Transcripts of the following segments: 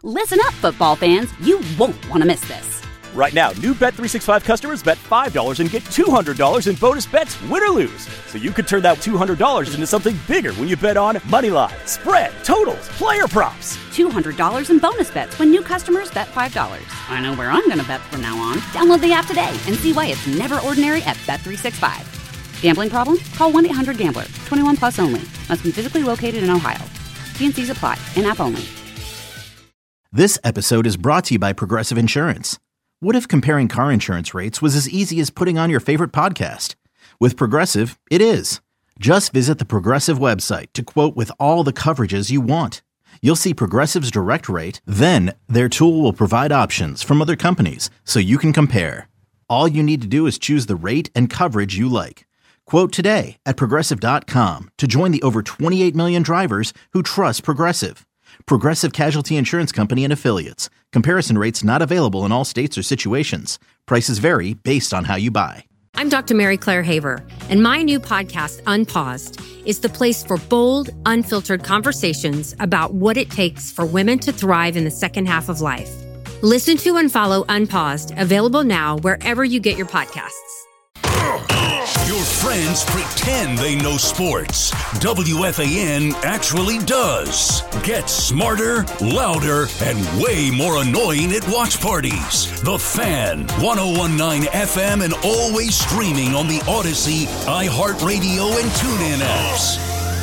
Listen up, football fans. You won't want to miss this. Right now, new Bet365 customers bet $5 and get $200 in bonus bets, win or lose. So you could turn that $200 into something bigger when you bet on money line, spread, totals, player props. $200 in bonus bets when new customers bet $5. I know where I'm going to bet from now on. Download the app today and see why it's never ordinary at Bet365. Gambling problem? Call 1-800-GAMBLER. 21 plus only. Must be physically located in Ohio. T&Cs apply. In-app only. This episode is brought to you by Progressive Insurance. What if comparing car insurance rates was as easy as putting on your favorite podcast? With Progressive, it is. Just visit the Progressive website to quote with all the coverages you want. You'll see Progressive's direct rate, then their tool will provide options from other companies so you can compare. All you need to do is choose the rate and coverage you like. Quote today at Progressive.com to join the over 28 million drivers who trust Progressive. Progressive Casualty Insurance Company and Affiliates. Comparison rates not available in all states or situations. Prices vary based on how you buy. I'm Dr. Mary Claire Haver, and my new podcast, Unpaused, is the place for bold, unfiltered conversations about what it takes for women to thrive in the second half of life. Listen to and follow Unpaused, available now wherever you get your podcasts. Your friends pretend they know sports. WFAN actually does. Get smarter, louder, and way more annoying at watch parties. The Fan, 101.9 FM, and always streaming on the Odyssey, iHeartRadio, and TuneIn apps.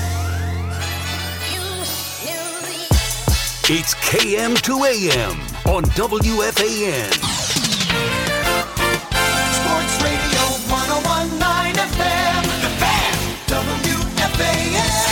It's KM to AM on WFAN. Sports Radio 101.9 FM, The Fan, WFAN.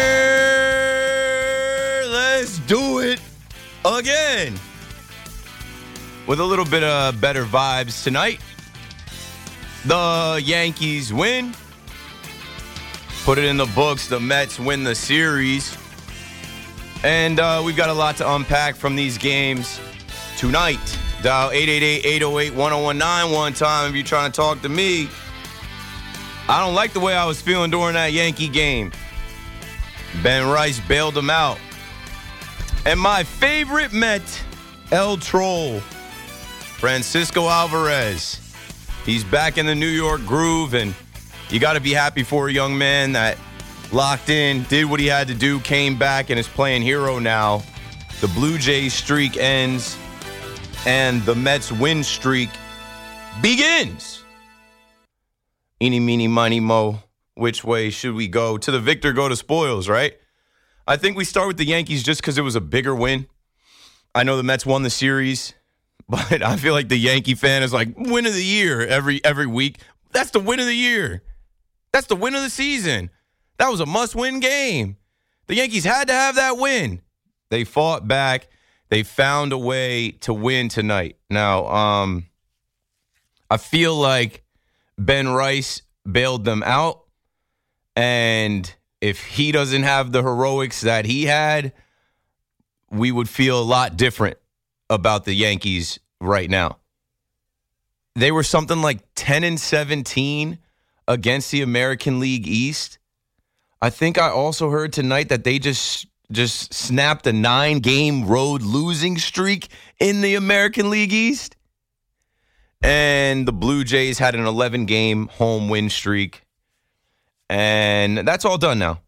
Here, let's do it again. With a little bit of better vibes tonight. The Yankees win. Put it in the books. The Mets win the series. And we've got a lot to unpack from these games tonight. Dial 888-808-1019 one time if you're trying to talk to me. I don't like the way I was feeling during that Yankee game. Ben Rice bailed him out. And my favorite Met, El Troll, Francisco Alvarez. He's back in the New York groove, and you got to be happy for a young man that locked in, did what he had to do, came back, and is playing hero now. The Blue Jays streak ends, and the Mets win streak begins. Eeny, meeny, miny, mo. Which way should we go? To the victor, go to spoils, right? I think we start with the Yankees just because it was a bigger win. I know the Mets won the series, but I feel like the Yankee fan is like, win of the year every week. That's the win of the year. That's the win of the season. That was a must-win game. The Yankees had to have that win. They fought back. They found a way to win tonight. Now, I feel like Ben Rice bailed them out. And if he doesn't have the heroics that he had, we would feel a lot different about the Yankees right now. They were something like 10-17 against the American League East. I think I also heard tonight that they just snapped a 9-game road losing streak in the American League East. And the Blue Jays had an 11-game home win streak. And that's all done now.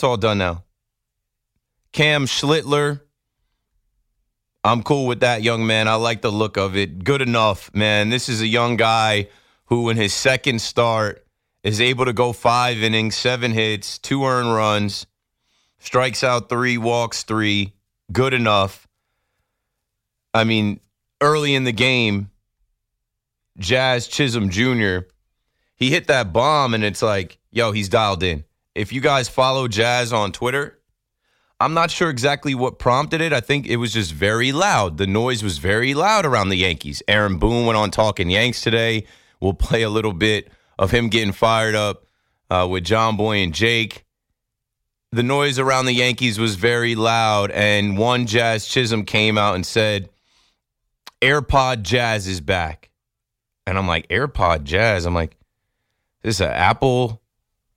Cam Schlittler, I'm cool with that young man. I like the look of it. Good enough, man. This is a young guy who in his second start is able to go 5 innings, 7 hits, 2 earned runs, strikes out 3, walks 3. Good enough. I mean, early in the game, Jazz Chisholm Jr., he hit that bomb, and it's like, yo, he's dialed in. If you guys follow Jazz on Twitter, I'm not sure exactly what prompted it. I think it was just very loud. The noise was very loud around the Yankees. Aaron Boone went on Talking Yanks today. We'll play a little bit of him getting fired up with John Boy and Jake. The noise around the Yankees was very loud, and one Jazz Chisholm came out and said, AirPod Jazz is back. And I'm like, AirPod Jazz? I'm like, is this an Apple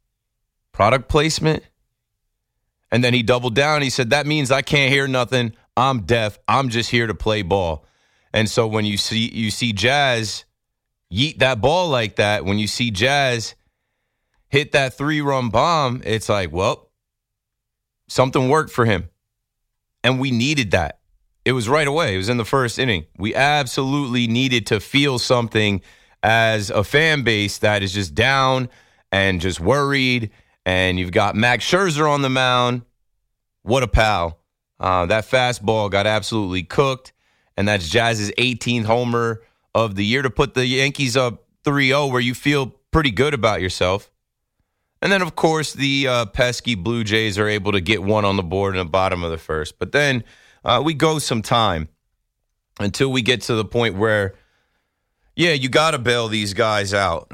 product placement? And then he doubled down. He said, that means I can't hear nothing. I'm deaf. I'm just here to play ball. And so when you see Jazz yeet that ball like that, when you see Jazz hit that 3-run bomb, it's like, well, something worked for him. And we needed that. It was right away. It was in the first inning. We absolutely needed to feel something as a fan base that is just down and just worried. And you've got Max Scherzer on the mound. What a pal. That fastball got absolutely cooked. And that's Jazz's 18th homer of the year to put the Yankees up 3-0, where you feel pretty good about yourself. And then, of course, the pesky Blue Jays are able to get one on the board in the bottom of the first. But then we go some time until we get to the point where, yeah, you got to bail these guys out.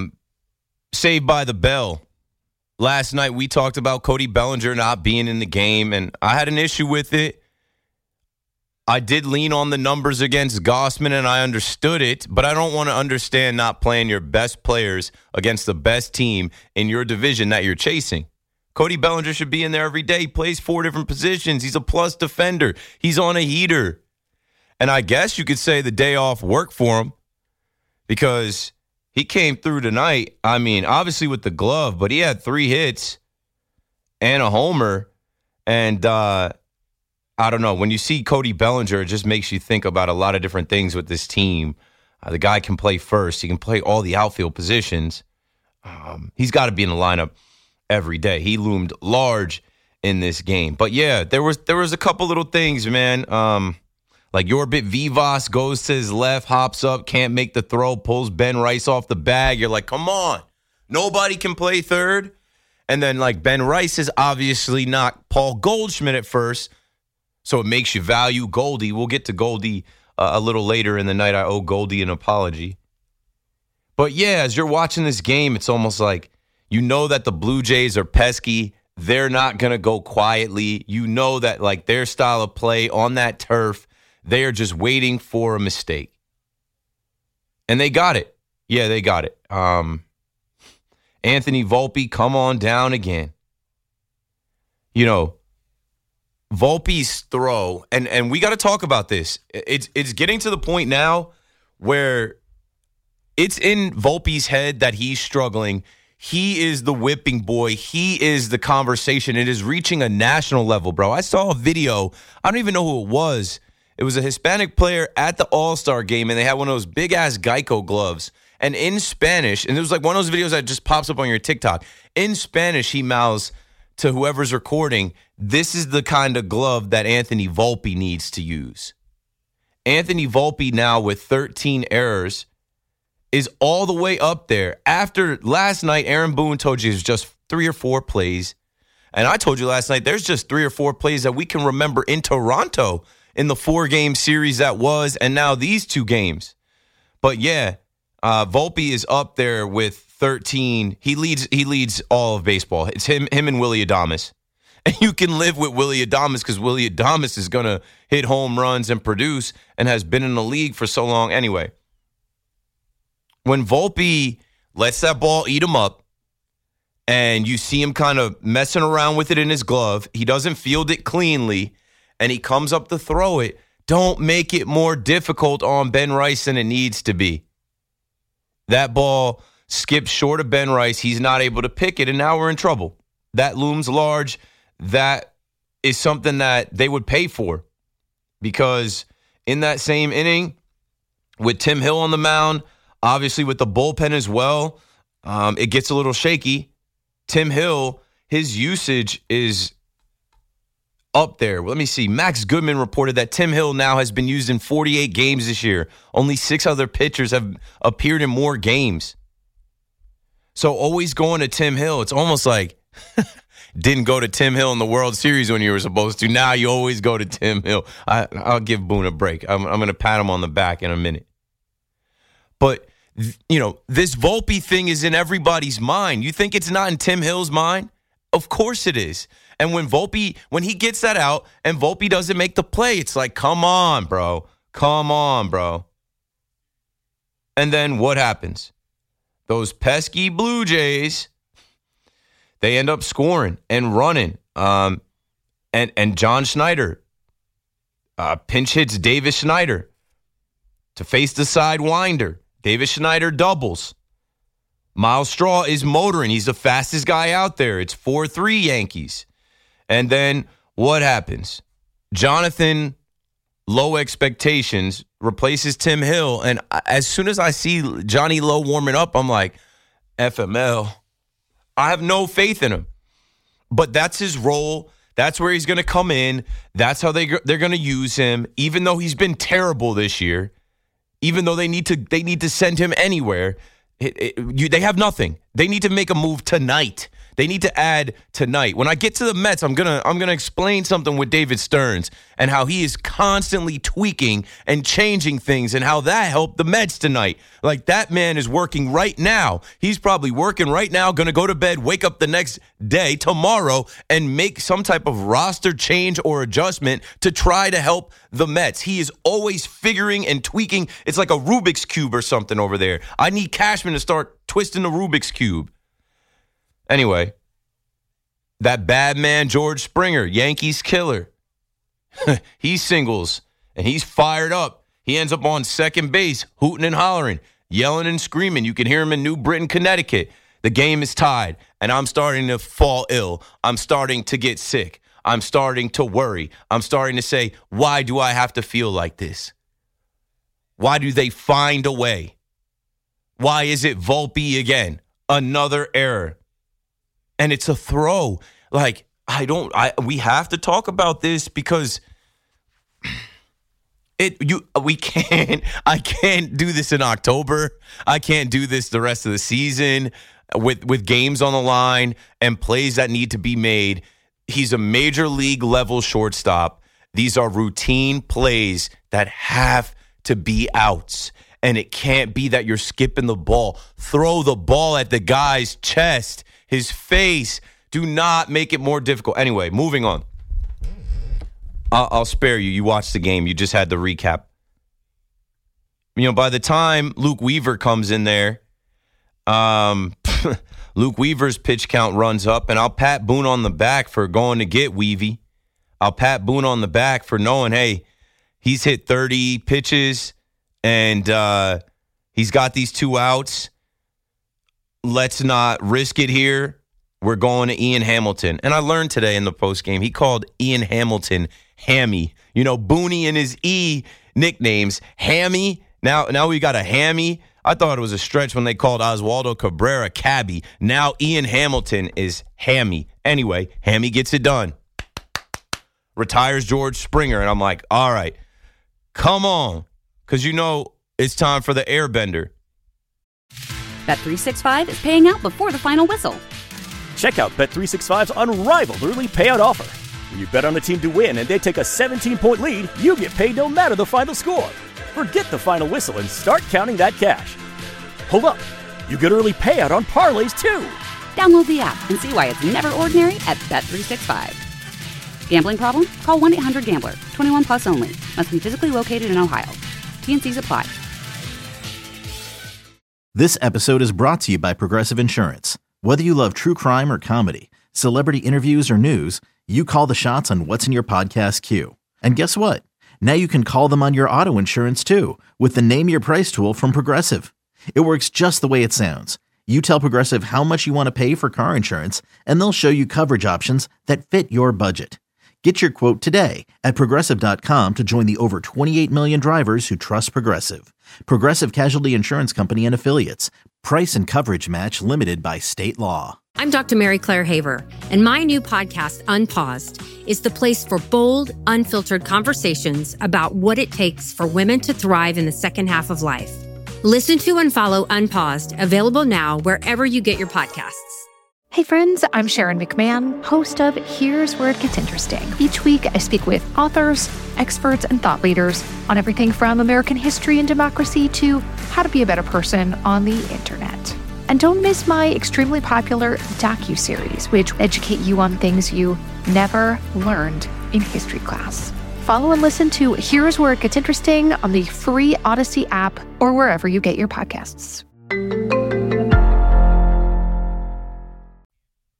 Saved by the bell. Last night we talked about Cody Bellinger not being in the game, and I had an issue with it. I did lean on the numbers against Gausman, and I understood it, but I don't want to understand not playing your best players against the best team in your division that you're chasing. Cody Bellinger should be in there every day. He plays 4 different positions. He's a plus defender. He's on a heater. And I guess you could say the day off worked for him because he came through tonight. I mean, obviously with the glove, but he had 3 hits and a homer. And I don't know. When you see Cody Bellinger, it just makes you think about a lot of different things with this team. The guy can play first. He can play all the outfield positions. He's got to be in the lineup every day. He loomed large in this game. But, yeah, there was a couple little things, man. Like Yorbit Vivas goes to his left, hops up, can't make the throw, pulls Ben Rice off the bag. You're like, come on. Nobody can play third. And then, like, Ben Rice is obviously not Paul Goldschmidt at first. So it makes you value Goldie. We'll get to Goldie a little later in the night. I owe Goldie an apology. But, yeah, as you're watching this game, it's almost like you know that the Blue Jays are pesky. They're not going to go quietly. You know that, like, their style of play on that turf, they are just waiting for a mistake. And they got it. Yeah, they got it. Anthony Volpe, come on down again. You know, Volpe's throw, and we got to talk about this. It's getting to the point now where it's in Volpe's head that he's struggling. He is the whipping boy. He is the conversation. It is reaching a national level, bro. I saw a video. I don't even know who it was. It was a Hispanic player at the All-Star game, and they had one of those big-ass Geico gloves. And in Spanish, and it was like one of those videos that just pops up on your TikTok. In Spanish, he mouths to whoever's recording, this is the kind of glove that Anthony Volpe needs to use. Anthony Volpe now with 13 errors is all the way up there. After last night, Aaron Boone told you it was just 3 or 4 plays. And I told you last night, there's just 3 or 4 plays that we can remember in Toronto in the 4-game series that was, and now these 2 games. But yeah, Volpe is up there with 13. He leads all of baseball. It's him and Willy Adames. And you can live with Willy Adames because Willy Adames is going to hit home runs and produce and has been in the league for so long anyway. When Volpe lets that ball eat him up and you see him kind of messing around with it in his glove, he doesn't field it cleanly, and he comes up to throw it, don't make it more difficult on Ben Rice than it needs to be. That ball skips short of Ben Rice. He's not able to pick it, and now we're in trouble. That looms large. That is something that they would pay for because in that same inning with Tim Hill on the mound, obviously with the bullpen as well, it gets a little shaky. Tim Hill, his usage is up there. Let me see. Max Goodman reported that Tim Hill now has been used in 48 games this year. Only 6 other pitchers have appeared in more games. So always going to Tim Hill. It's almost like didn't go to Tim Hill in the World Series when you were supposed to. Now you always go to Tim Hill. I'll give Boone a break. I'm going to pat him on the back in a minute. But, you know, this Volpe thing is in everybody's mind. You think it's not in Tim Hill's mind? Of course it is. And when he gets that out and Volpe doesn't make the play, it's like, come on, bro. Come on, bro. And then what happens? Those pesky Blue Jays, they end up scoring and running. And John Schneider, Pinch hits Davis Schneider to face the sidewinder. Davis Schneider doubles. Miles Straw is motoring. He's the fastest guy out there. It's 4-3 Yankees. And then what happens? Jonathan, low expectations, replaces Tim Hill. And as soon as I see Johnny Lowe warming up, I'm like, FML. I have no faith in him. But that's his role. That's where he's going to come in. That's how they're going to use him. Even though he's been terrible this year, even though they need to send him anywhere, they have nothing. They need to make a move tonight. They need to add tonight. When I get to the Mets, I'm gonna explain something with David Stearns and how he is constantly tweaking and changing things and how that helped the Mets tonight. Like, that man is working right now. He's probably working right now, going to go to bed, wake up the next day, tomorrow, and make some type of roster change or adjustment to try to help the Mets. He is always figuring and tweaking. It's like a Rubik's Cube or something over there. I need Cashman to start twisting the Rubik's Cube. Anyway, that bad man, George Springer, Yankees killer, he singles, and he's fired up. He ends up on second base, hooting and hollering, yelling and screaming. You can hear him in New Britain, Connecticut. The game is tied, and I'm starting to fall ill. I'm starting to get sick. I'm starting to worry. I'm starting to say, why do I have to feel like this? Why do they find a way? Why is it Volpe again? Another error. And it's a throw. Like, we have to talk about this because I can't do this in October. I can't do this the rest of the season with games on the line and plays that need to be made. He's a major league level shortstop. These are routine plays that have to be outs. And it can't be that you're skipping the ball. Throw the ball at the guy's chest, his face. Do not make it more difficult. Anyway, moving on. I'll spare you. You watched the game. You just had the recap. You know, by the time Luke Weaver comes in there, Luke Weaver's pitch count runs up, and I'll pat Boone on the back for going to get Weavy. I'll pat Boone on the back for knowing, hey, he's hit 30 pitches, and he's got these 2 outs. Let's not risk it here. We're going to Ian Hamilton. And I learned today in the postgame, he called Ian Hamilton Hammy. You know, Booney and his E nicknames. Hammy. Now we got a Hammy. I thought it was a stretch when they called Oswaldo Cabrera Cabby. Now Ian Hamilton is Hammy. Anyway, Hammy gets it done. Retires George Springer. And I'm like, all right, come on. Because you know it's time for the airbender. Bet365 is paying out before the final whistle. Check out Bet365's unrivaled early payout offer. When you bet on a team to win and they take a 17-point lead, you get paid no matter the final score. Forget the final whistle and start counting that cash. Hold up. You get early payout on parlays, too. Download the app and see why it's never ordinary at Bet365. Gambling problem? Call 1-800-GAMBLER. 21 plus only. Must be physically located in Ohio. T&Cs apply. This episode is brought to you by Progressive Insurance. Whether you love true crime or comedy, celebrity interviews or news, you call the shots on what's in your podcast queue. And guess what? Now you can call them on your auto insurance too with the Name Your Price tool from Progressive. It works just the way it sounds. You tell Progressive how much you want to pay for car insurance, and they'll show you coverage options that fit your budget. Get your quote today at Progressive.com to join the over 28 million drivers who trust Progressive. Progressive Casualty Insurance Company and Affiliates. Price and coverage match limited by state law. I'm Dr. Mary Claire Haver, and my new podcast, Unpaused, is the place for bold, unfiltered conversations about what it takes for women to thrive in the second half of life. Listen to and follow Unpaused, available now wherever you get your podcasts. Hey friends, I'm Sharon McMahon, host of Here's Where It Gets Interesting. Each week, I speak with authors, experts, and thought leaders on everything from American history and democracy to how to be a better person on the internet. And don't miss my extremely popular docuseries, which educate you on things you never learned in history class. Follow and listen to Here's Where It Gets Interesting on the free Odyssey app or wherever you get your podcasts.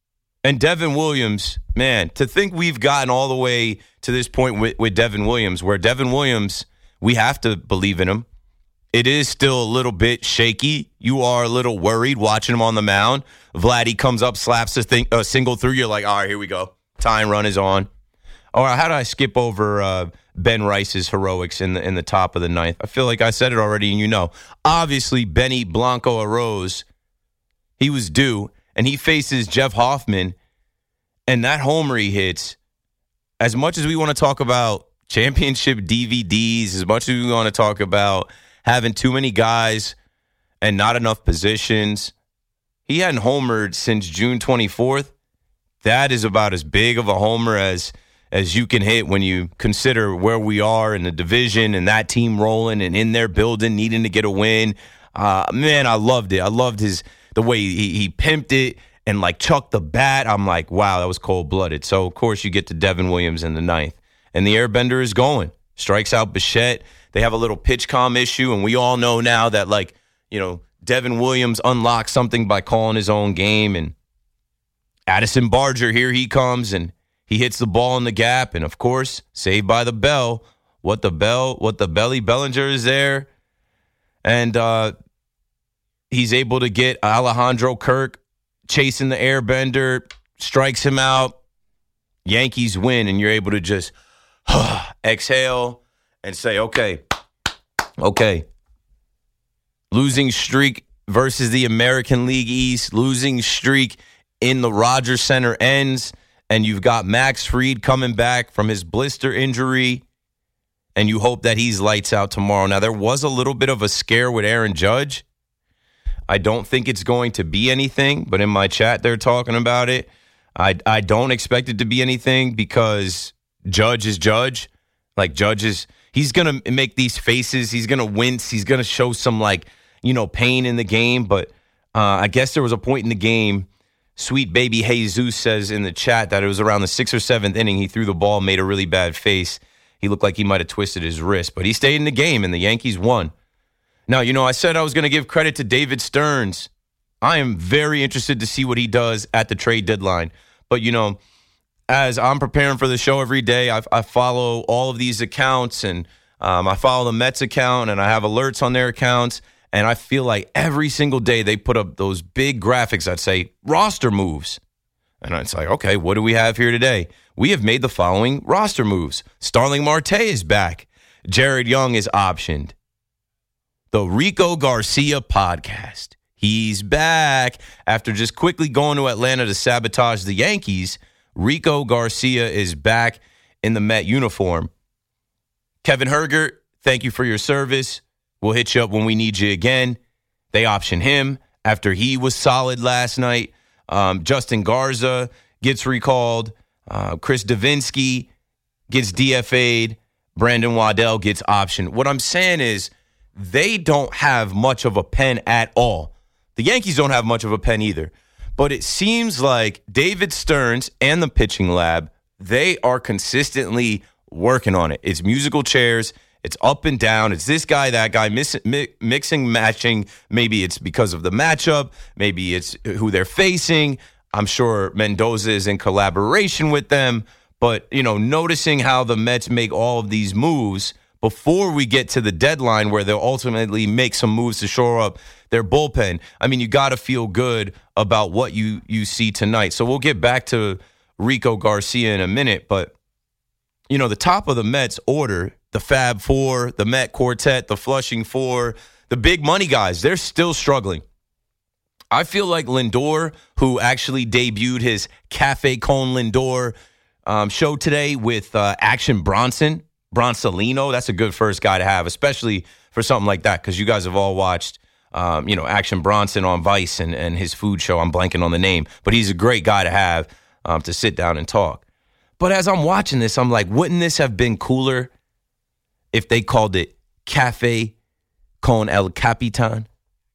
And Devin Williams, man, to think we've gotten all the way to this point with Devin Williams, where Devin Williams, we have to believe in him. It is still a little bit shaky. You are a little worried watching him on the mound. Vladdy comes up, slaps a single through. You're like, all right, here we go. Tying run is on. All right, how did I skip over Ben Rice's heroics in the top of the ninth? I feel like I said it already, and you know. Obviously, Benny Blanco arose. He was due, and he faces Jeff Hoffman, and that homer he hits, as much as we want to talk about championship DVDs, as much as we want to talk about having too many guys and not enough positions, he hadn't homered since June 24th. That is about as big of a homer as you can hit when you consider where we are in the division and that team rolling and in their building needing to get a win. Man, I loved it. I loved the way he pimped it and like chucked the bat. I'm like, wow, that was cold-blooded. So, of course, you get to Devin Williams in the ninth. And the airbender is going. Strikes out Bichette. They have a little pitch comm issue, and we all know now that, like, you know, Devin Williams unlocked something by calling his own game. And Addison Barger, here he comes, and he hits the ball in the gap. And, of course, saved by the bell. What the belly. Bellinger is there. And he's able to get Alejandro Kirk chasing the airbender, strikes him out. Yankees win, and you're able to just exhale and say, okay. Losing streak versus the American League East, losing streak in the Rogers Center ends, and you've got Max Fried coming back from his blister injury, and you hope that he's lights out tomorrow. Now, there was a little bit of a scare with Aaron Judge. I don't think it's going to be anything, but in my chat they're talking about it. I don't expect it to be anything because Judge is Judge. Like, he's going to make these faces. He's going to wince. He's going to show some, like, you know, pain in the game. But I guess there was a point in the game, Sweet Baby Jesus says in the chat that it was around the 6th or 7th inning. He threw the ball, made a really bad face. He looked like he might have twisted his wrist. But he stayed in the game, and the Yankees won. Now, you know, I said I was going to give credit to David Stearns. I am very interested to see what he does at the trade deadline. But, you know, as I'm preparing for the show every day, I follow all of these accounts, and I follow the Mets account, and I have alerts on their accounts, and I feel like every single day they put up those big graphics that say roster moves. And it's like, okay, what do we have here today? We have made the following roster moves. Starling Marte is back. Jared Young is optioned. The Rico Garcia podcast. He's back. After just quickly going to Atlanta to sabotage the Yankees, Rico Garcia is back in the Met uniform. Kevin Hergert, thank you for your service. We'll hit you up when we need you again. They option him after he was solid last night. Justin Garza gets recalled. Chris Davinsky gets DFA'd. Brandon Waddell gets optioned. What I'm saying is they don't have much of a pen at all. The Yankees don't have much of a pen either. But it seems like David Stearns and the pitching lab, they are consistently working on it. It's musical chairs. It's up and down. It's this guy, that guy, mixing, matching. Maybe it's because of the matchup. Maybe it's who they're facing. I'm sure Mendoza is in collaboration with them. But, you know, noticing how the Mets make all of these moves before we get to the deadline where they'll ultimately make some moves to shore up their bullpen. I mean, you got to feel good about what you see tonight. So we'll get back to Rico Garcia in a minute. But, you know, the top of the Mets order, the Fab Four, the Met Quartet, the Flushing Four, the big money guys, they're still struggling. I feel like Lindor, who actually debuted his Cafe Con Lindor show today with Action Bronsolino, that's a good first guy to have, especially for something like that, because you guys have all watched, Action Bronson on Vice and his food show. I'm blanking on the name, but he's a great guy to have to sit down and talk. But as I'm watching this, I'm like, wouldn't this have been cooler if they called it Cafe Con El Capitan?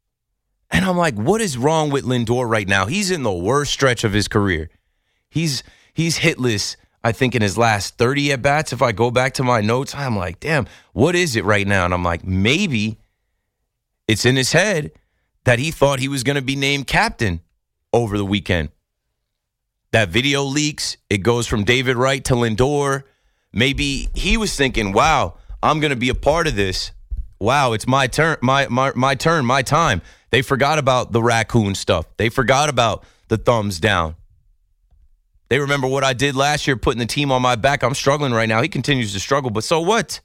And I'm like, what is wrong with Lindor right now? He's in the worst stretch of his career. He's hitless, I think, in his last 30 at-bats. If I go back to my notes, I'm like, damn, what is it right now? And I'm like, maybe it's in his head that he thought he was going to be named captain over the weekend. That video leaks. It goes from David Wright to Lindor. Maybe he was thinking, wow, I'm going to be a part of this. Wow, it's my turn, my turn, my time. They forgot about the raccoon stuff. They forgot about the thumbs down. They remember what I did last year, putting the team on my back. I'm struggling right now. He continues to struggle, but so what?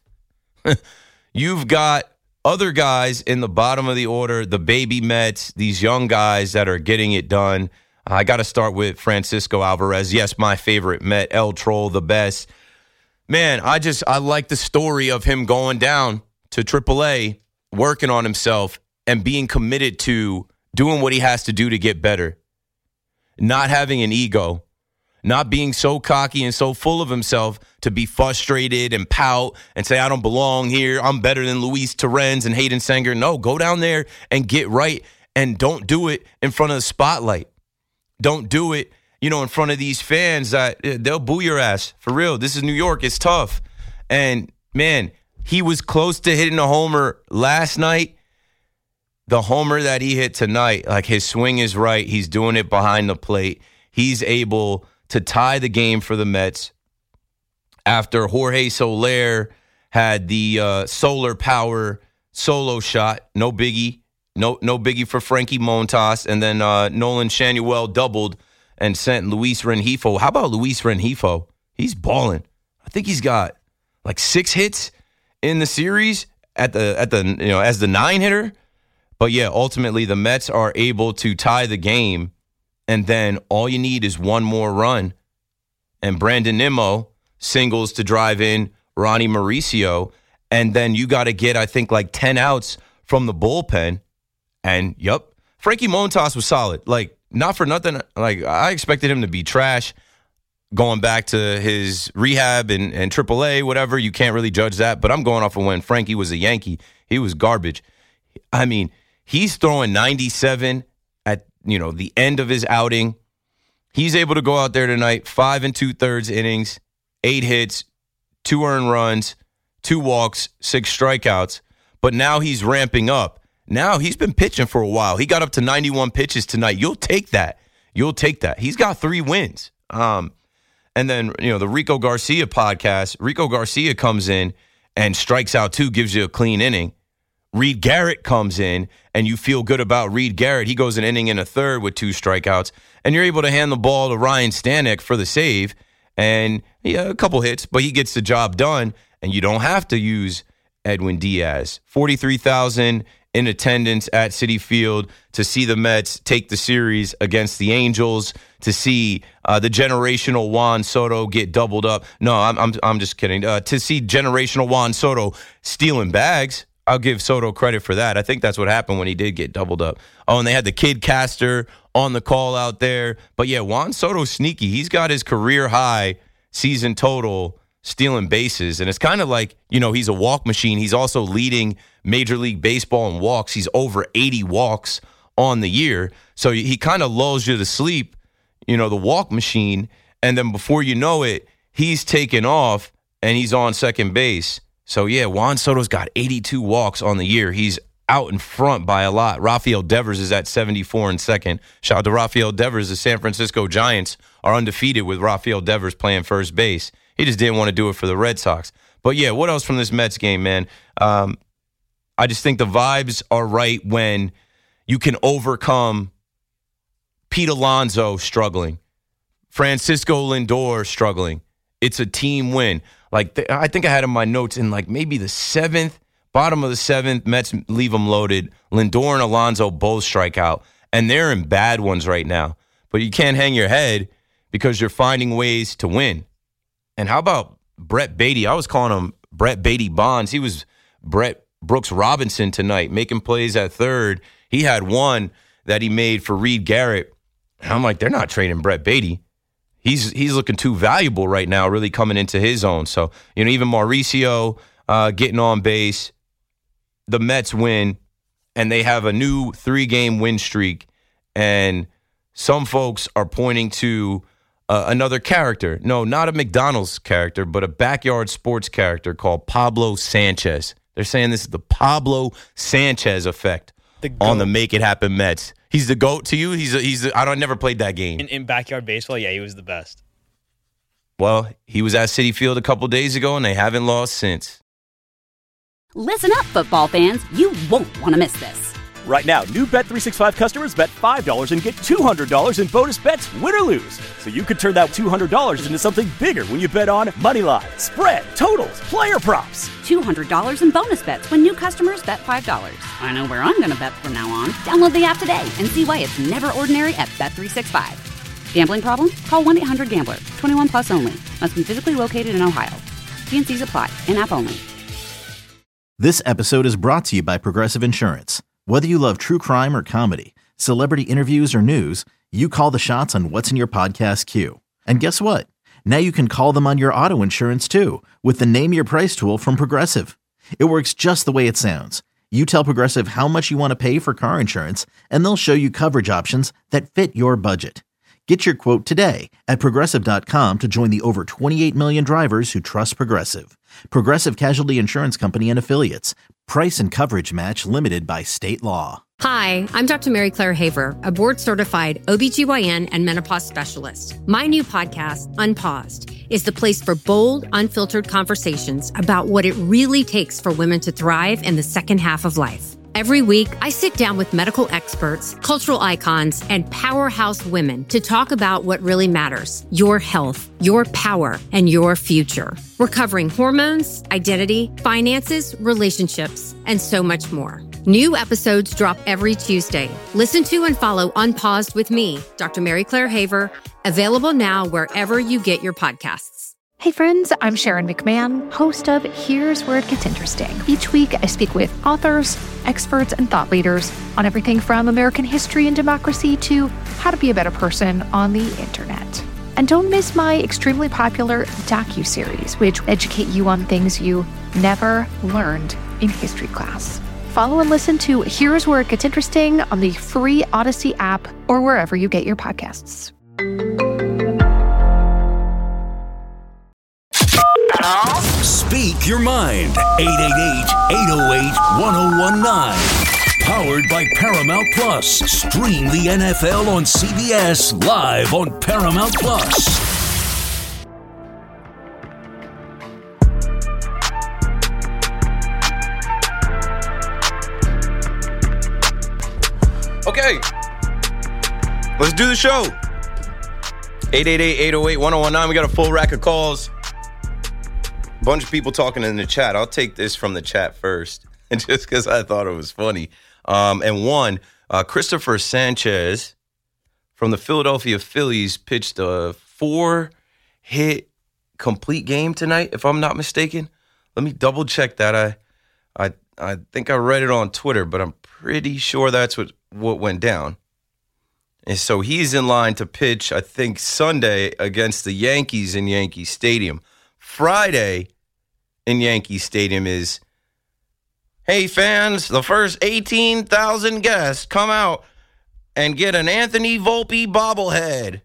You've got other guys in the bottom of the order, the baby Mets, these young guys that are getting it done. I got to start with Francisco Alvarez. Yes, my favorite Met, El Troll, the best. Man, I like the story of him going down to AAA, working on himself, and being committed to doing what he has to do to get better. Not having an ego. Not being so cocky and so full of himself to be frustrated and pout and say, I don't belong here. I'm better than Luis Torrens and Hayden Sanger. No, go down there and get right, and don't do it in front of the spotlight. Don't do it, in front of these fans that they'll boo your ass. For real, this is New York. It's tough. And, man, he was close to hitting a homer last night. The homer that he hit tonight, like, his swing is right. He's doing it behind the plate. He's able to tie the game for the Mets after Jorge Soler had the solar power solo shot. No biggie. No biggie for Frankie Montas. And then Nolan Shanuel doubled and sent Luis Rengifo. How about Luis Rengifo? He's balling. I think he's got like 6 hits in the series as the 9 hitter. But yeah, ultimately the Mets are able to tie the game. And then all you need is one more run. And Brandon Nimmo singles to drive in Ronnie Mauricio. And then you got to get, I think, like 10 outs from the bullpen. And, Frankie Montas was solid. Like, not for nothing. Like, I expected him to be trash going back to his rehab and AAA, whatever. You can't really judge that. But I'm going off of when Frankie was a Yankee. He was garbage. I mean, he's throwing 97 at, the end of his outing. He's able to go out there tonight, 5 2/3 innings, 8 hits, 2 earned runs, 2 walks, 6 strikeouts. But now he's ramping up. Now he's been pitching for a while. He got up to 91 pitches tonight. You'll take that. He's got 3 wins. And then, the Rico Garcia podcast, Rico Garcia comes in and strikes out 2, gives you a clean inning. Reed Garrett comes in, and you feel good about Reed Garrett. He goes an inning and a third with 2 strikeouts, and you're able to hand the ball to Ryan Stanek for the save. And, a couple hits, but he gets the job done, and you don't have to use Edwin Diaz. 43,000 in attendance at Citi Field to see the Mets take the series against the Angels, to see the generational Juan Soto get doubled up. No, I'm just kidding. To see generational Juan Soto stealing bags. I'll give Soto credit for that. I think that's what happened when he did get doubled up. Oh, and they had the kid Caster on the call out there. But yeah, Juan Soto's sneaky. He's got his career high season total stealing bases. And it's kind of like, he's a walk machine. He's also leading Major League Baseball in walks. He's over 80 walks on the year. So he kind of lulls you to sleep, the walk machine. And then before you know it, he's taken off and he's on second base. So, yeah, Juan Soto's got 82 walks on the year. He's out in front by a lot. Rafael Devers is at 74 in second. Shout out to Rafael Devers. The San Francisco Giants are undefeated with Rafael Devers playing first base. He just didn't want to do it for the Red Sox. But, yeah, what else from this Mets game, man? I just think the vibes are right when you can overcome Pete Alonso struggling, Francisco Lindor struggling. It's a team win. Like, I think I had in my notes in like maybe the bottom of the 7th, Mets leave them loaded. Lindor and Alonso both strike out, and they're in bad ones right now. But you can't hang your head because you're finding ways to win. And how about Brett Beatty? I was calling him Brett Beatty Bonds. He was Brett Brooks Robinson tonight, making plays at third. He had one that he made for Reed Garrett. And I'm like, they're not trading Brett Beatty. He's looking too valuable right now, really coming into his own. So, even Mauricio getting on base, the Mets win, and they have a new 3-game win streak. And some folks are pointing to another character. No, not a McDonald's character, but a backyard sports character called Pablo Sanchez. They're saying this is the Pablo Sanchez effect. on the Make It Happen Mets. He's the GOAT to you? I never played that game. In backyard baseball, yeah, he was the best. Well, he was at Citi Field a couple days ago, and they haven't lost since. Listen up, football fans. You won't want to miss this. Right now, new Bet365 customers bet $5 and get $200 in bonus bets, win or lose. So you could turn that $200 into something bigger when you bet on moneyline, spread, totals, player props. $200 in bonus bets when new customers bet $5. I know where I'm going to bet from now on. Download the app today and see why it's never ordinary at Bet365. Gambling problem? Call 1-800-GAMBLER. 21 plus only. Must be physically located in Ohio. T&Cs apply. In-app only. This episode is brought to you by Progressive Insurance. Whether you love true crime or comedy, celebrity interviews or news, you call the shots on what's in your podcast queue. And guess what? Now you can call them on your auto insurance too with the Name Your Price tool from Progressive. It works just the way it sounds. You tell Progressive how much you want to pay for car insurance, and they'll show you coverage options that fit your budget. Get your quote today at Progressive.com to join the over 28 million drivers who trust Progressive. Progressive Casualty Insurance Company and Affiliates. Price and coverage match limited by state law. Hi, I'm Dr. Mary Claire Haver, a board-certified OBGYN and menopause specialist. My new podcast, Unpaused, is the place for bold, unfiltered conversations about what it really takes for women to thrive in the second half of life. Every week, I sit down with medical experts, cultural icons, and powerhouse women to talk about what really matters: your health, your power, and your future. We're covering hormones, identity, finances, relationships, and so much more. New episodes drop every Tuesday. Listen to and follow Unpaused with me, Dr. Mary Claire Haver, available now wherever you get your podcasts. Hey friends, I'm Sharon McMahon, host of Here's Where It Gets Interesting. Each week, I speak with authors, experts, and thought leaders on everything from American history and democracy to how to be a better person on the internet. And don't miss my extremely popular docuseries, which educate you on things you never learned in history class. Follow and listen to Here's Where It Gets Interesting on the free Odyssey app or wherever you get your podcasts. Speak your mind. 888-808-1019. Powered by Paramount Plus. Stream the NFL on CBS live on Paramount Plus. Okay. Let's do the show. 888-808-1019. We got a full rack of calls. Bunch of people talking in the chat. I'll take this from the chat first, and just because I thought it was funny. Christopher Sanchez from the Philadelphia Phillies pitched a 4-hit complete game tonight, if I'm not mistaken. Let me double check that. I think I read it on Twitter, but I'm pretty sure that's what went down. And so he's in line to pitch, I think, Sunday against the Yankees in Yankee Stadium. Friday in Yankee Stadium is, hey, fans, the first 18,000 guests come out and get an Anthony Volpe bobblehead.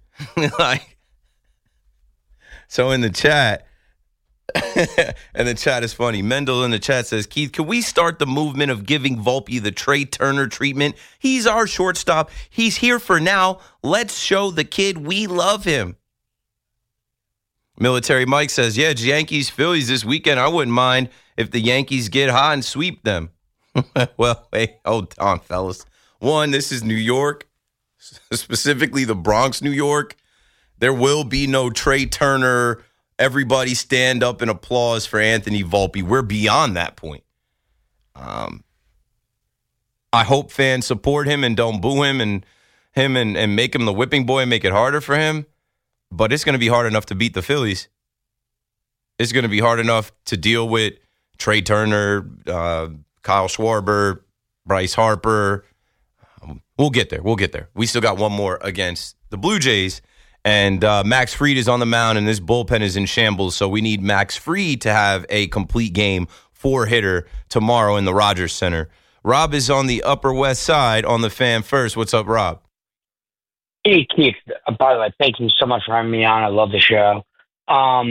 So in the chat, and the chat is funny. Mendel in the chat says, Keith, can we start the movement of giving Volpe the Trey Turner treatment? He's our shortstop. He's here for now. Let's show the kid we love him. Military Mike says, yeah, Yankees, Phillies this weekend. I wouldn't mind if the Yankees get hot and sweep them. Well, hey, hold on, fellas. One, this is New York, specifically the Bronx, New York. There will be no Trey Turner, everybody stand up and applause for Anthony Volpe. We're beyond that point. I hope fans support him and don't boo him and make him the whipping boy and make it harder for him. But it's going to be hard enough to beat the Phillies. It's going to be hard enough to deal with Trey Turner, Kyle Schwarber, Bryce Harper. We'll get there. We still got one more against the Blue Jays. And Max Fried is on the mound, and this bullpen is in shambles. So we need Max Fried to have a complete game, 4-hitter tomorrow in the Rogers Center. Rob is on the Upper West Side on the Fan First. What's up, Rob? Hey, Keith. By the way, thank you so much for having me on. I love the show. I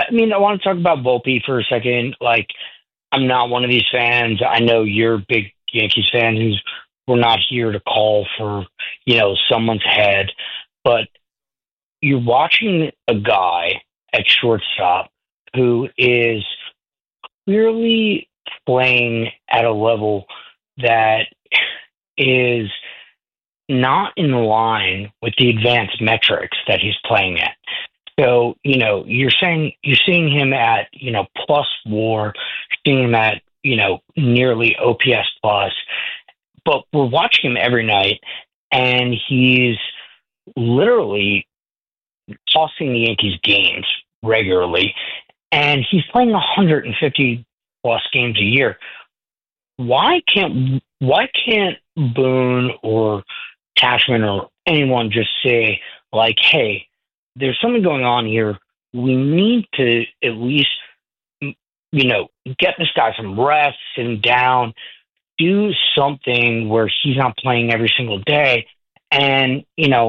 want to talk about Volpe for a second. Like, I'm not one of these fans. I know you're big Yankees fans. We're not here to call for, someone's head, but you're watching a guy at shortstop who is clearly playing at a level that is not in line with the advanced metrics that he's playing at. So, you're seeing him at, plus WAR, seeing him at, nearly OPS plus, but we're watching him every night and he's literally tossing the Yankees games regularly, and he's playing 150 plus games a year. Why can't Boone or Cashman or anyone just say, like, hey, there's something going on here. We need to at least, get this guy some rest, sit him down, do something where he's not playing every single day. And,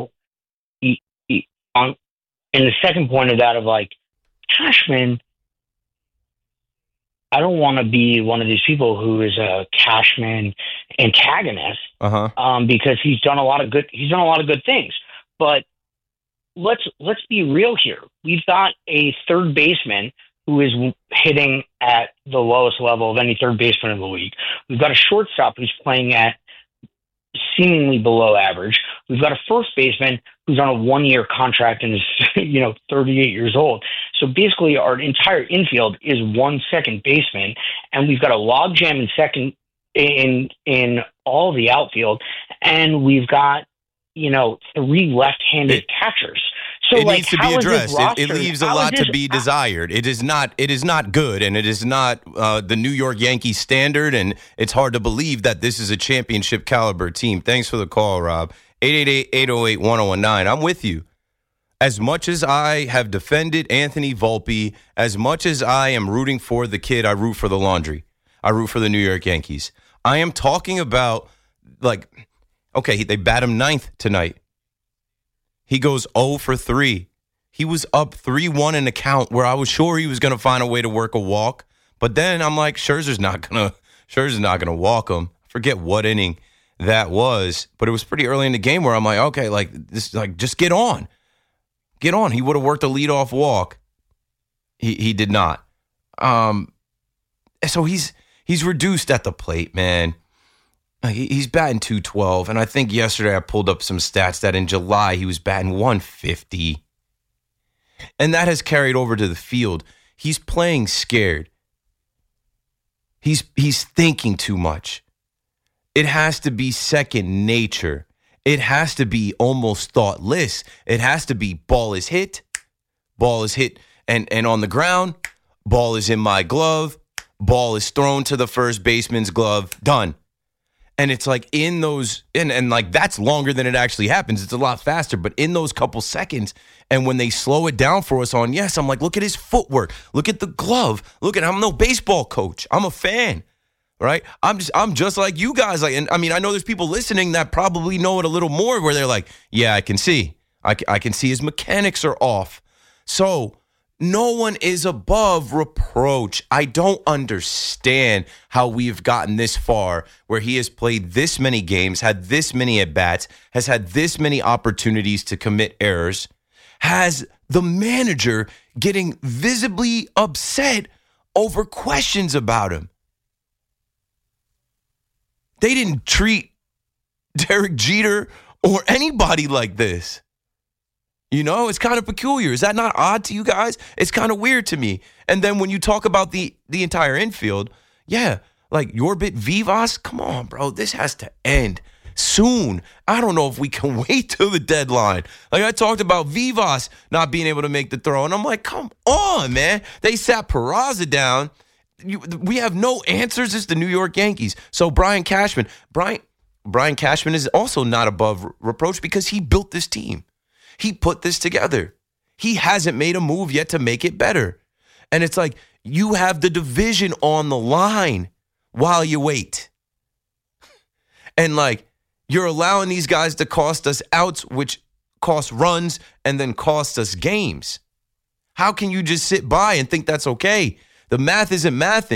in the second point of that, of like, Cashman, I don't want to be one of these people who is a Cashman antagonist, because he's done a lot of good things. But let's be real here. We've got a third baseman who is hitting at the lowest level of any third baseman in the league. We've got a shortstop who's playing at seemingly below average. We've got a first baseman who's on a 1-year contract and is, 38 years old. So basically our entire infield is one second baseman, and we've got a logjam in second in all the outfield, and we've got, 3 left-handed catchers. So it needs to be addressed. It leaves a lot to be desired. It is not good, and it is not the New York Yankees standard, and it's hard to believe that this is a championship caliber team. Thanks for the call, Rob. 888-808-1019. I'm with you. As much as I have defended Anthony Volpe, as much as I am rooting for the kid, I root for the laundry. I root for the New York Yankees. I am talking about, they bat him 9th tonight. He goes 0 for 3. He was up 3-1 in a count where I was sure he was going to find a way to work a walk. But then I'm like, Scherzer's not gonna walk him. I forget what inning that was, but it was pretty early in the game where I'm like, okay, just get on. Get on. He would have worked a leadoff walk. He did not. So he's reduced at the plate, man. He's batting .212, and I think yesterday I pulled up some stats that in July he was batting .150. And that has carried over to the field. He's playing scared. He's thinking too much. It has to be second nature. It has to be almost thoughtless. It has to be ball is hit, and on the ground, ball is in my glove, ball is thrown to the first baseman's glove, done. And it's like in those, and like that's longer than it actually happens. It's a lot faster, but in those couple seconds, and when they slow it down for us on yes, I'm like, look at his footwork. Look at the glove. I'm no baseball coach. I'm a fan, right? I'm just like you guys. And I know there's people listening that probably know it a little more where they're like, yeah, I can see. I can see his mechanics are off. So no one is above reproach. I don't understand how we've gotten this far where he has played this many games, had this many at-bats, has had this many opportunities to commit errors, has the manager getting visibly upset over questions about him. They didn't treat Derek Jeter or anybody like this. It's kind of peculiar. Is that not odd to you guys? It's kind of weird to me. And then when you talk about the entire infield, yeah, like Yorbit Vivas, come on, bro. This has to end soon. I don't know if we can wait till the deadline. Like I talked about Vivas not being able to make the throw, and I'm like, come on, man. They sat Peraza down. We have no answers. It's the New York Yankees. So Brian Cashman is also not above reproach because he built this team. He put this together. He hasn't made a move yet to make it better. And it's like, you have the division on the line while you wait. And like, you're allowing these guys to cost us outs, which cost runs and then cost us games. How can you just sit by and think that's okay? The math isn't mathing.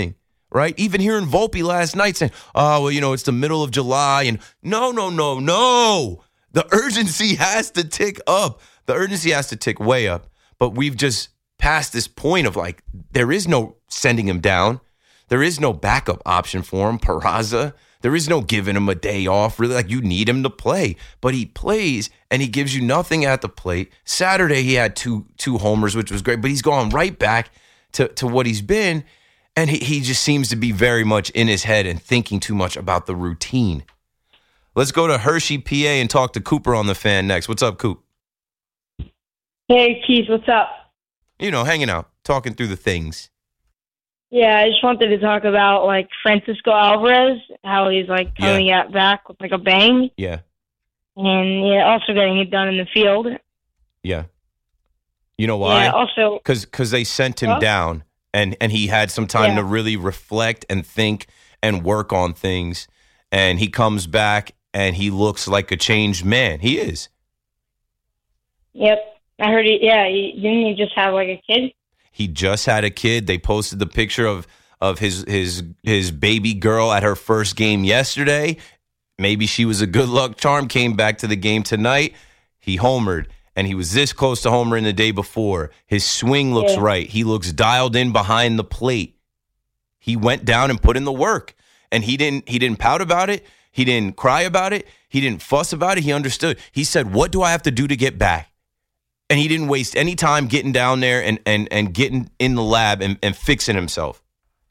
right? Even hearing Volpe last night saying, oh, well, it's the middle of July. And no. The urgency has to tick up. The urgency has to tick way up. But we've just passed this point of, like, there is no sending him down. There is no backup option for him, Peraza. There is no giving him a day off. Really, like, you need him to play. But he plays, and he gives you nothing at the plate. Saturday, he had two homers, which was great. But he's gone right back to what he's been. And he just seems to be very much in his head and thinking too much about the routine. Let's go to Hershey, PA, and talk to Cooper on the Fan next. What's up, Coop? Hey, Keith, what's up? Hanging out, talking through the things. Yeah, I just wanted to talk about, like, Francisco Alvarez, how he's, like, coming out back with, like, a bang. Yeah. And also getting it done in the field. Yeah. You know why? Yeah, also. Because they sent him down, and he had some time to really reflect and think and work on things. And he comes back, and he looks like a changed man. He is. Yep. I heard didn't he just have, like, a kid? He just had a kid. They posted the picture of his baby girl at her first game yesterday. Maybe she was a good luck charm, came back to the game tonight. He homered, and he was this close to homering the day before. His swing looks right. He looks dialed in behind the plate. He went down and put in the work, and he didn't pout about it. He didn't cry about it. He didn't fuss about it. He understood. He said, what do I have to do to get back? And he didn't waste any time getting down there and getting in the lab and fixing himself.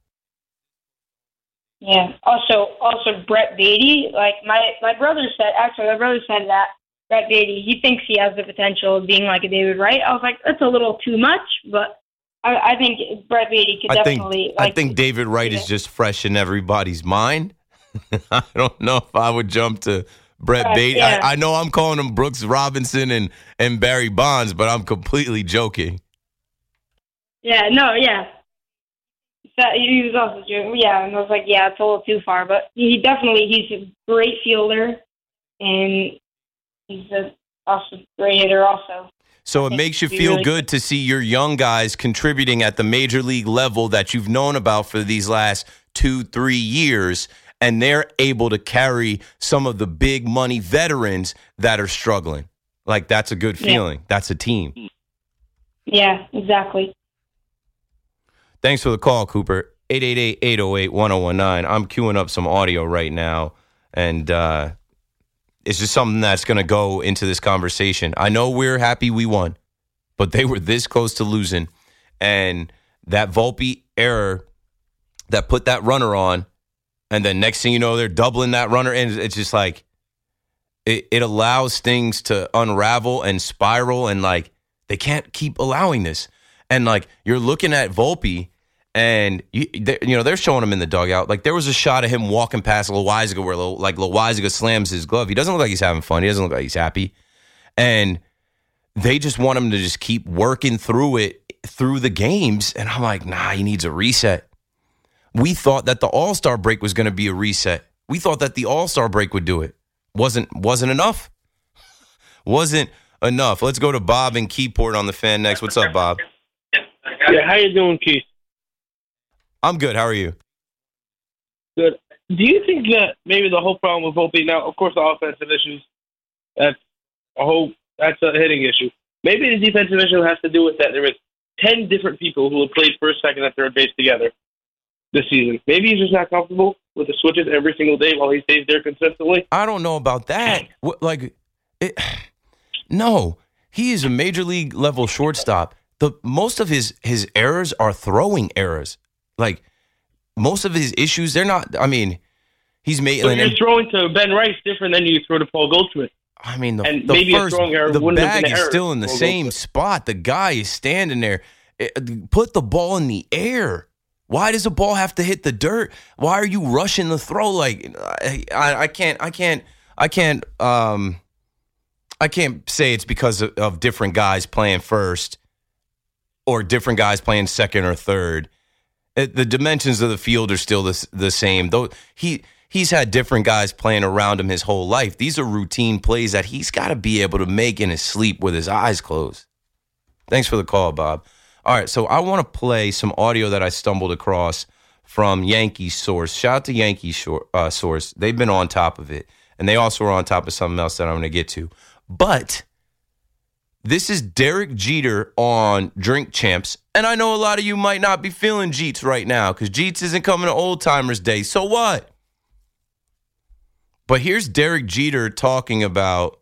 Yeah. Also Brett Beatty, like my brother said that Brett Beatty, he thinks he has the potential of being like a David Wright. I was like, that's a little too much, but I think Brett Beatty could definitely. I think David Wright is just fresh in everybody's mind. I don't know if I would jump to Brett Beatty. Yeah. I know I'm calling him Brooks Robinson and Barry Bonds, but I'm completely joking. Yeah, no, yeah. He was also joking. Yeah, and I was like, yeah, it's a little too far. But he's a great fielder, and he's also a great hitter also. So it makes you feel good to see your young guys contributing at the major league level that you've known about for these last 2-3 years, and they're able to carry some of the big money veterans that are struggling. Like, that's a good feeling. That's a team. Yeah, exactly. Thanks for the call, Cooper. 888-808-1019. I'm queuing up some audio right now, and it's just something that's going to go into this conversation. I know we're happy we won, but they were this close to losing, and that Volpe error that put that runner on, and then next thing you know, they're doubling that runner, and it's just like it allows things to unravel and spiral, and like they can't keep allowing this. And like you're looking at Volpe, and they're showing him in the dugout. Like there was a shot of him walking past Loaizaga where Loaizaga slams his glove. He doesn't look like he's having fun. He doesn't look like he's happy, and they just want him to just keep working through the games. And I'm like, nah, he needs a reset. We thought that the All-Star break was going to be a reset. We thought that the All-Star break would do it. Wasn't enough. Wasn't enough. Let's go to Bob in Keyport on the Fan next. What's up, Bob? Yeah, how you doing, Keith? I'm good. How are you? Good. Do you think that maybe the whole problem with Volpe now, of course, the offensive issues, that's a hitting issue. Maybe the defensive issue has to do with that there is 10 different people who have played first, second, and third base together this season. Maybe he's just not comfortable with the switches every single day while he stays there consistently. I don't know about that. No, he is a major league level shortstop. Most of his errors are throwing errors. Like most of his issues, they're not. I mean, he's made. So you're throwing to Ben Rice different than you throw to Paul Goldschmidt. I mean, the the bag is still in the same spot. The guy is standing there. Put the ball in the air. Why does the ball have to hit the dirt? Why are you rushing the throw? Like I can't say it's because of different guys playing first or different guys playing second or third. The dimensions of the field are still the same. Though he's had different guys playing around him his whole life. These are routine plays that he's got to be able to make in his sleep with his eyes closed. Thanks for the call, Bob. All right, so I want to play some audio that I stumbled across from Yankee Source. Shout out to Yankee Source. They've been on top of it. And they also are on top of something else that I'm going to get to. But this is Derek Jeter on Drink Champs. And I know a lot of you might not be feeling Jeets right now because Jeets isn't coming to Old Timers Day. So what? But here's Derek Jeter talking about,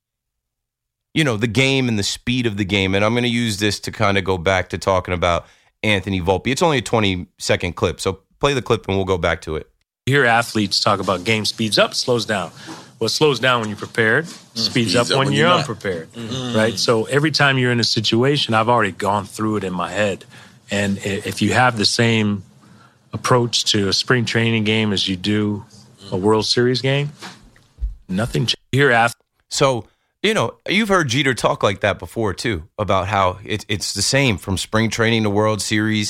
the game and the speed of the game. And I'm going to use this to kind of go back to talking about Anthony Volpe. It's only a 20-second clip. So play the clip and we'll go back to it. You hear athletes talk about game speeds up, slows down. Well, it slows down when you're prepared, speeds up when you're unprepared, right? So every time you're in a situation, I've already gone through it in my head. And if you have the same approach to a spring training game as you do a World Series game, nothing changes. So, you've heard Jeter talk like that before, too, about how it's the same from spring training to World Series.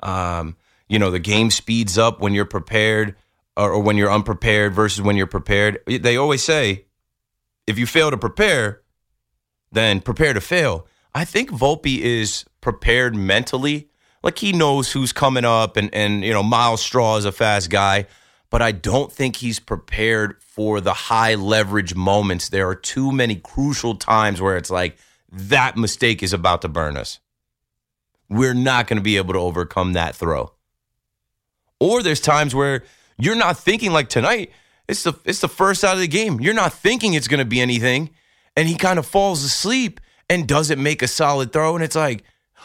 The game speeds up when you're prepared. Or when you're unprepared versus when you're prepared. They always say, if you fail to prepare, then prepare to fail. I think Volpe is prepared mentally. Like he knows who's coming up and Miles Straw is a fast guy. But I don't think he's prepared for the high leverage moments. There are too many crucial times where it's like, that mistake is about to burn us. We're not going to be able to overcome that throw. Or there's times where you're not thinking like tonight. It's the first out of the game. You're not thinking it's going to be anything. And he kind of falls asleep and doesn't make a solid throw. And it's like,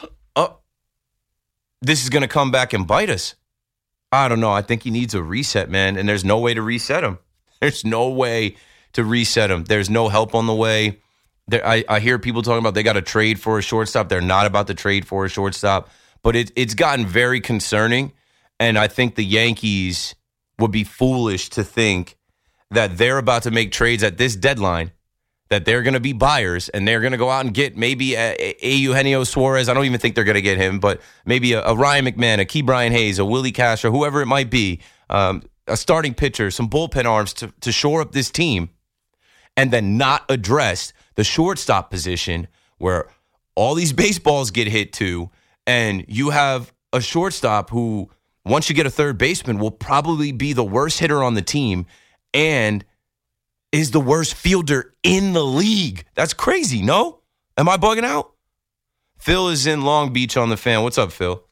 this is going to come back and bite us. I don't know. I think he needs a reset, man. And there's no way to reset him. There's no way to reset him. There's no help on the way. I hear people talking about they got to trade for a shortstop. They're not about to trade for a shortstop. But it's gotten very concerning. And I think the Yankees would be foolish to think that they're about to make trades at this deadline, that they're going to be buyers and they're going to go out and get maybe a Eugenio Suarez. I don't even think they're going to get him, but maybe a Ryan McMahon, a Key Brian Hayes, a Willie Castro, whoever it might be, a starting pitcher, some bullpen arms to shore up this team, and then not address the shortstop position where all these baseballs get hit to, and you have a shortstop who, once you get a third baseman, will probably be the worst hitter on the team and is the worst fielder in the league. That's crazy, no? Am I bugging out? Phil is in Long Beach on the Fan. What's up, Phil?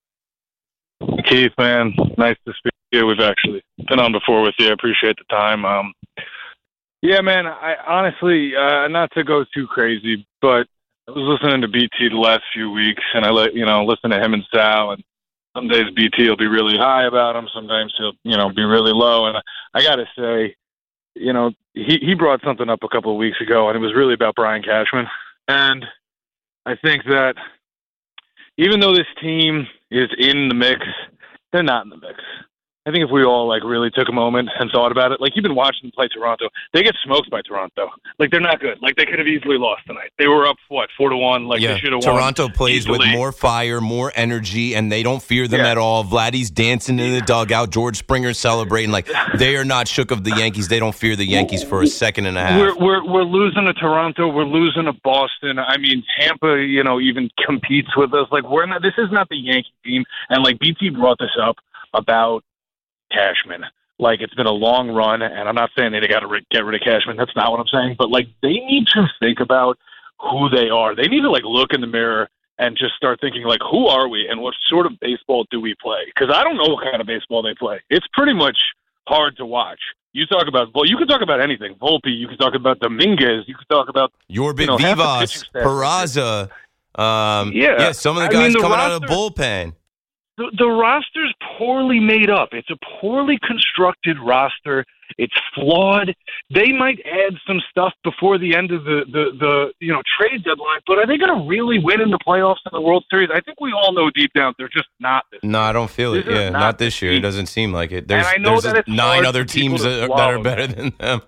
Keith, man, nice to speak to you. We've actually been on before with you. I appreciate the time. Yeah, man, I honestly, not to go too crazy, but I was listening to BT the last few weeks, and I listen to him and Sal, and some days BT will be really high about him. Sometimes he'll, be really low. And I got to say, he brought something up a couple of weeks ago, and it was really about Brian Cashman. And I think that even though this team is in the mix, they're not in the mix. I think if we all really took a moment and thought about it, you've been watching them play Toronto, they get smoked by Toronto. They're not good. They could have easily lost tonight. They were up 4-1. They should have won. Toronto plays easily. with more fire, more energy, and they don't fear them at all. Vladdy's dancing in the dugout. George Springer's celebrating. They are not shook of the Yankees. They don't fear the Yankees for a second and a half. We're losing to Toronto. We're losing to Boston. I mean, Tampa, even competes with us. We're not. This is not the Yankee team. And BT brought this up about Cashman. It's been a long run, and I'm not saying they got to get rid of Cashman. That's not what I'm saying. But they need to think about who they are. They need to look in the mirror and just start thinking who are we and what sort of baseball do we play? Because I don't know what kind of baseball they play. It's pretty much hard to watch. You talk about you can talk about anything. Volpe. You can talk about Dominguez. You can talk about Yorbit Vivas, Peraza. Some of the guys coming out of the bullpen. The roster's poorly made up. It's a poorly constructed roster. It's flawed. They might add some stuff before the end of the trade deadline, but are they going to really win in the playoffs in the World Series? I think we all know deep down they're just not this. No, I don't feel it. Yeah, not this year. It doesn't seem like it. There's 9 other teams that are better than them.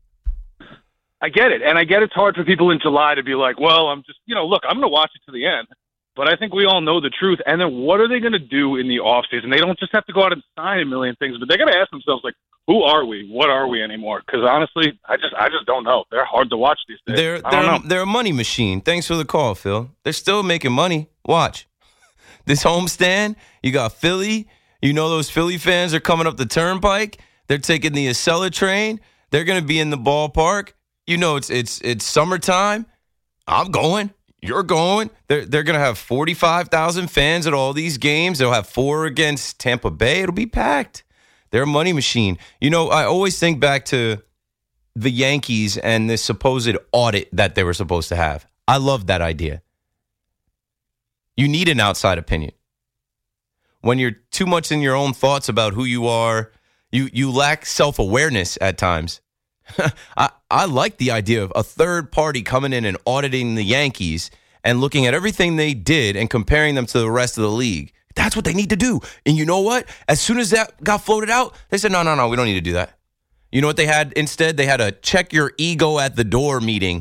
I get it, and I get it's hard for people in July to be like, well, I'm just, look, I'm going to watch it to the end. But I think we all know the truth. And then what are they going to do in the offseason? They don't just have to go out and sign a million things, but they got to ask themselves, who are we? What are we anymore? Because honestly, I just don't know. They're hard to watch these days. They're a money machine. Thanks for the call, Phil. They're still making money. Watch. This homestand, you got Philly, You know those Philly fans are coming up the turnpike. They're taking the Acela train. They're going to be in the ballpark. You know it's summertime. I'm going. You're going. They're going to have 45,000 fans at all these games. They'll have 4 against Tampa Bay. It'll be packed. They're a money machine. You know, I always think back to the Yankees and this supposed audit that they were supposed to have. I love that idea. You need an outside opinion. When you're too much in your own thoughts about who you are, you lack self-awareness at times. I like the idea of a third party coming in and auditing the Yankees and looking at everything they did and comparing them to the rest of the league. That's what they need to do. And you know what? As soon as that got floated out, they said, no, we don't need to do that. You know what they had instead? They had a check your ego at the door meeting.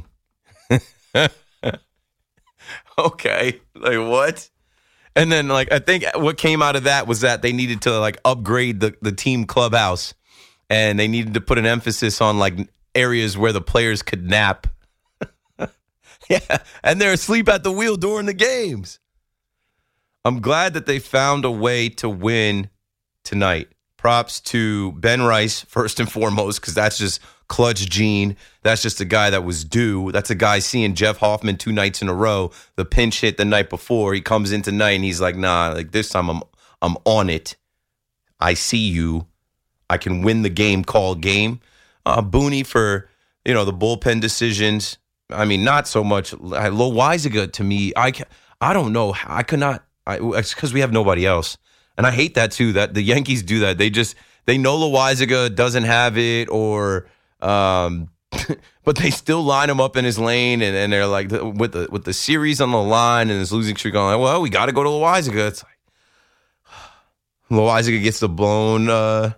Okay. Like, what? And then, like, I think what came out of that was that they needed to, like, upgrade the team clubhouse. And they needed to put an emphasis on, like, areas where the players could nap. Yeah. And they're asleep at the wheel during the games. I'm glad that they found a way to win tonight. Props to Ben Rice, first and foremost, because that's just clutch gene. That's just a guy that was due. That's a guy seeing Jeff Hoffman 2 nights in a row. The pinch hit the night before. He comes in tonight and he's like, nah, like this time I'm on it. I see you. I can win the game, call game. Booney for, the bullpen decisions. I mean, not so much. Loizaga, to me, I don't know. I could not. It's because we have nobody else. And I hate that, too, that the Yankees do that. They know Loizaga doesn't have it but they still line him up in his lane, and they're like, with the series on the line and his losing streak on, well, we got to go to Loizaga. It's like, Loizaga gets the blown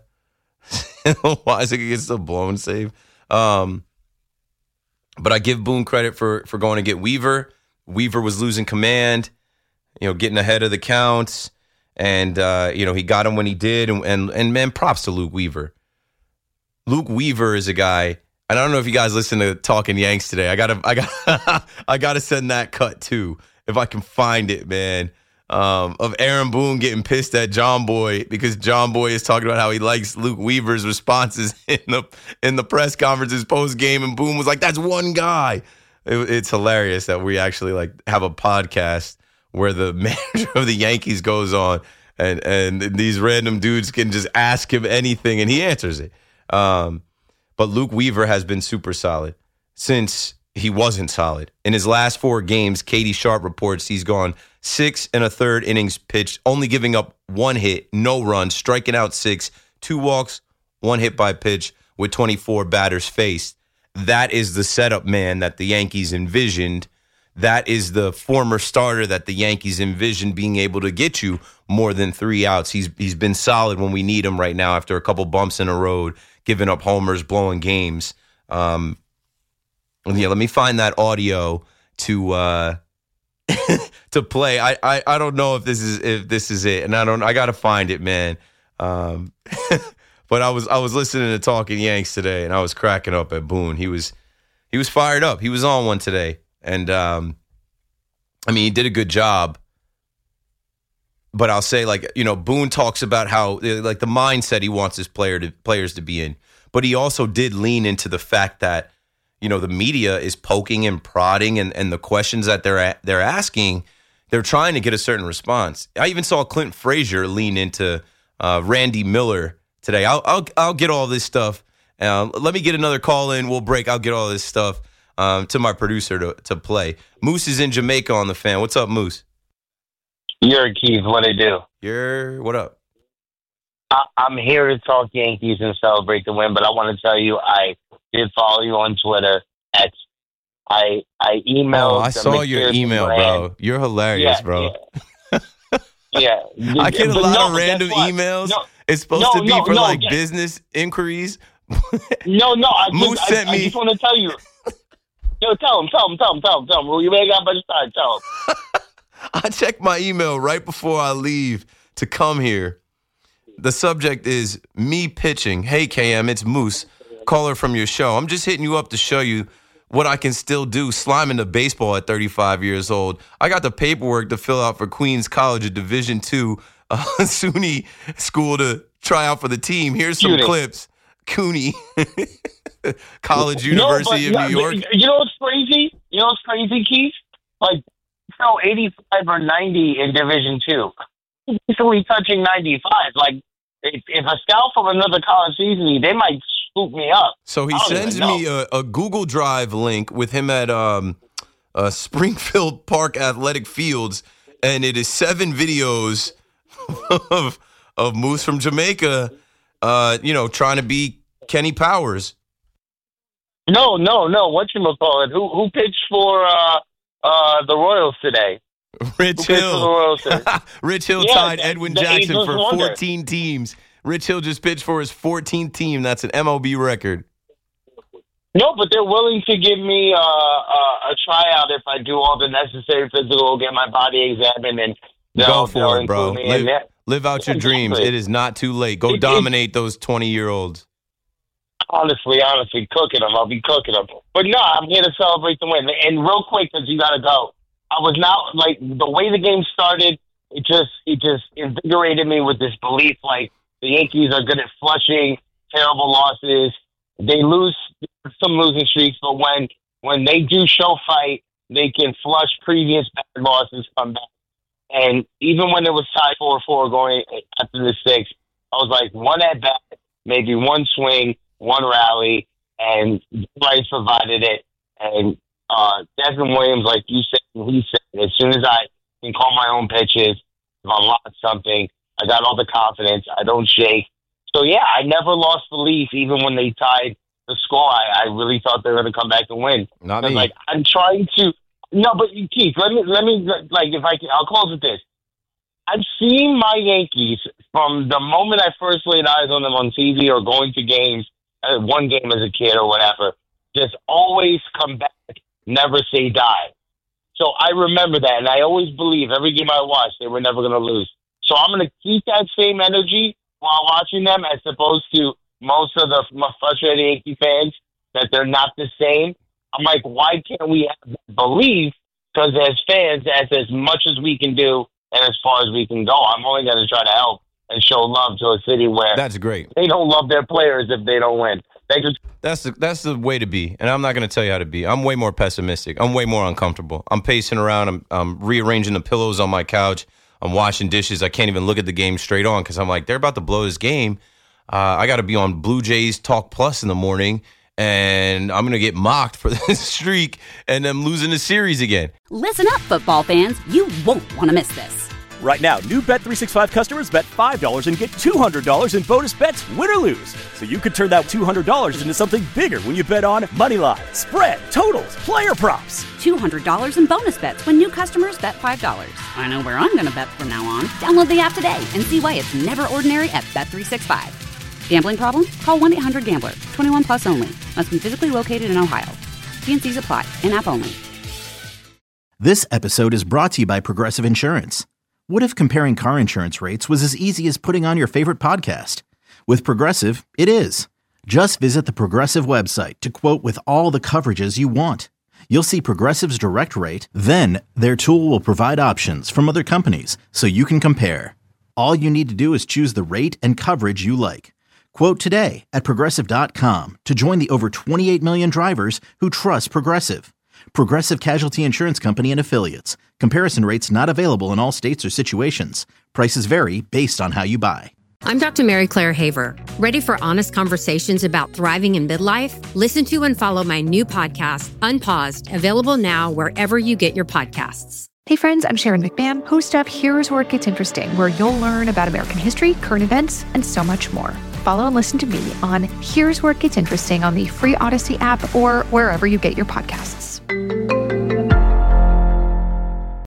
Loizaga gets the blown save. But I give Boone credit for going to get Weaver. Weaver was losing command, getting ahead of the counts. And, he got him when he did. And man, props to Luke Weaver. Luke Weaver is a guy, and I don't know if you guys listen to Talking Yanks today. I gotta send that cut too, if I can find it, man. Of Aaron Boone getting pissed at John Boy because John Boy is talking about how he likes Luke Weaver's responses in the press conferences post game, and Boone was like, "That's one guy." It's hilarious that we actually have a podcast where the manager of the Yankees goes on and these random dudes can just ask him anything and he answers it. But Luke Weaver has been super solid since he wasn't solid. In his last 4 games, Katie Sharp reports he's gone 6 1/3 innings pitched, only giving up 1 hit, no runs, striking out 6, 2 walks, 1 hit by pitch with 24 batters faced. That is the setup man that the Yankees envisioned. That is the former starter that the Yankees envisioned being able to get you more than 3 outs. He's been solid when we need him right now after a couple bumps in a road, giving up homers, blowing games. Let me find that audio to to play. I don't know if this is it, and I gotta find it, man. But I was listening to Talking Yanks today, and I was cracking up at Boone. He was fired up. He was on one today. And, he did a good job. But I'll say, Boone talks about how, the mindset he wants his players to be in. But he also did lean into the fact that, the media is poking and prodding, and the questions that they're asking, they're trying to get a certain response. I even saw Clint Frazier lean into Randy Miller today. I'll get all this stuff. Let me get another call in. We'll break. I'll get all this stuff. To my producer to play. Moose is in Jamaica on the Fan. What's up, Moose? You're Keith. What I do? What up? I'm here to talk Yankees and celebrate the win, but I want to tell you I did follow you on Twitter. I emailed. Oh, I saw your email, bro. You're hilarious, bro. Yeah. I get a lot of random emails. It's supposed to be for business inquiries. Moose sent me. I just want to tell you. Yo, tell him. You ain't got much time. Tell him. I checked my email right before I leave to come here. The subject is me pitching. Hey, KM, it's Moose, caller from your show. I'm just hitting you up to show you what I can still do sliming the baseball at 35 years old. I got the paperwork to fill out for Queens College, a Division II SUNY school to try out for the team. Here's some clips. CUNY, College University of New York. You know what's crazy? You know what's crazy, Keith? Like, 85 or 90 in Division II. Basically touching 95. Like, if a scout from another college sees me, they might scoop me up. So he sends me a Google Drive link with him at Springfield Park Athletic Fields, and it is 7 videos of Moose from Jamaica, trying to be Kenny Powers. No. Whatchamacallit? Who pitched for the Royals today? Rich Hill. Rich Hill tied Edwin Jackson for 14 teams. Rich Hill just pitched for his 14th team. That's an MLB record. No, but they're willing to give me a tryout if I do all the necessary physical, get my body examined, and go for it, bro. Live out your dreams. It is not too late. Go dominate those 20-year-olds. Honestly, cooking them. I'll be cooking them. But no, I'm here to celebrate the win. And real quick, because you got to go. I was not, like, the way the game started, it just invigorated me with this belief, like, the Yankees are good at flushing terrible losses. They lose some losing streaks, but when they do show fight, they can flush previous bad losses, come back. And even when it was tied 4-4 going after the 6th, I was like, one at bat, maybe one swing, one rally, and Bryce provided it. And Desmond Williams, like you said, he said, as soon as I can call my own pitches, if I lost something, I got all the confidence. I don't shake. So, yeah, I never lost belief, even when they tied the score. I really thought they were going to come back and win. Not me. Like, I'm trying to – no, but, Keith, let me like, if I can – I'll close with this. I've seen my Yankees from the moment I first laid eyes on them on TV or going to games, one game as a kid or whatever, just always come back, never say die. So I remember that, and I always believe every game I watched, they were never going to lose. So I'm going to keep that same energy while watching them, as opposed to most of the frustrated Yankee fans that they're not the same. I'm like, why can't we have that belief? Because as fans, as much as we can do and as far as we can go, I'm only going to try to help and show love to a city where that's great. They don't love their players if they don't win. That's the way to be, and I'm not going to tell you how to be. I'm way more pessimistic. I'm way more uncomfortable. I'm pacing around. I'm rearranging the pillows on my couch. I'm washing dishes. I can't even look at the game straight on because I'm like, they're about to blow this game. I got to be on Blue Jays Talk Plus in the morning, and I'm going to get mocked for this streak and them losing the series again. Listen up, football fans. You won't want to miss this. Right now, new Bet365 customers bet $5 and get $200 in bonus bets, win or lose. So you could turn that $200 into something bigger when you bet on Moneyline, spread, totals, player props. $200 in bonus bets when new customers bet $5. I know where I'm going to bet from now on. Download the app today and see why it's never ordinary at Bet365. Gambling problem? Call 1-800-GAMBLER. 21 plus only. Must be physically located in Ohio. T&Cs apply. In-app only. This episode is brought to you by Progressive Insurance. What if comparing car insurance rates was as easy as putting on your favorite podcast? With Progressive, it is. Just visit the Progressive website to quote with all the coverages you want. You'll see Progressive's direct rate, then their tool will provide options from other companies so you can compare. All you need to do is choose the rate and coverage you like. Quote today at Progressive.com to join the over 28 million drivers who trust Progressive. Progressive Casualty Insurance Company and Affiliates. Comparison rates not available in all states or situations. Prices vary based on how you buy. I'm Dr. Mary Claire Haver. Ready for honest conversations about thriving in midlife? Listen to and follow my new podcast, Unpaused, available now wherever you get your podcasts. Hey friends, I'm Sharon McMahon, host of Here's Where It Gets Interesting, where you'll learn about American history, current events, and so much more. Follow and listen to me on Here's Where It Gets Interesting on the free Odyssey app or wherever you get your podcasts.